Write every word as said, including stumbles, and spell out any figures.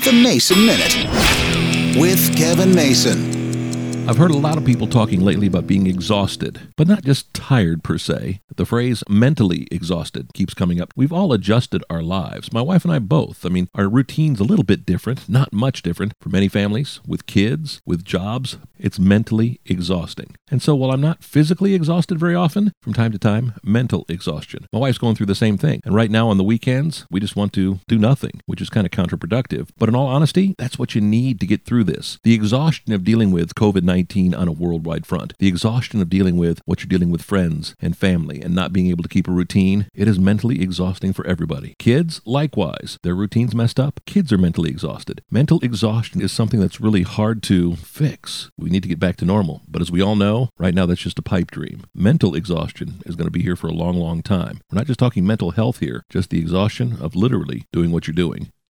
The Mason Minute with Kevin Mason. I've heard a lot of people talking lately about being exhausted, but not just tired per se. The phrase mentally exhausted keeps coming up. We've all adjusted our lives. My wife and I both. I mean, our routine's a little bit different, not much different for many families, with kids, with jobs. It's mentally exhausting. And so while I'm not physically exhausted very often, from time to time, mental exhaustion. My wife's going through the same thing. And right now on the weekends, we just want to do nothing, which is kind of counterproductive. But in all honesty, that's what you need to get through this. The exhaustion of dealing with covid nineteen on a worldwide front. The exhaustion of dealing with what you're dealing with friends and family and not being able to keep a routine. It is mentally exhausting for everybody. Kids, likewise. Their routine's messed up. Kids are mentally exhausted. Mental exhaustion is something that's really hard to fix. We need to get back to normal. But as we all know, right now that's just a pipe dream. Mental exhaustion is going to be here for a long, long time. We're not just talking mental health here, just the exhaustion of literally doing what you're doing.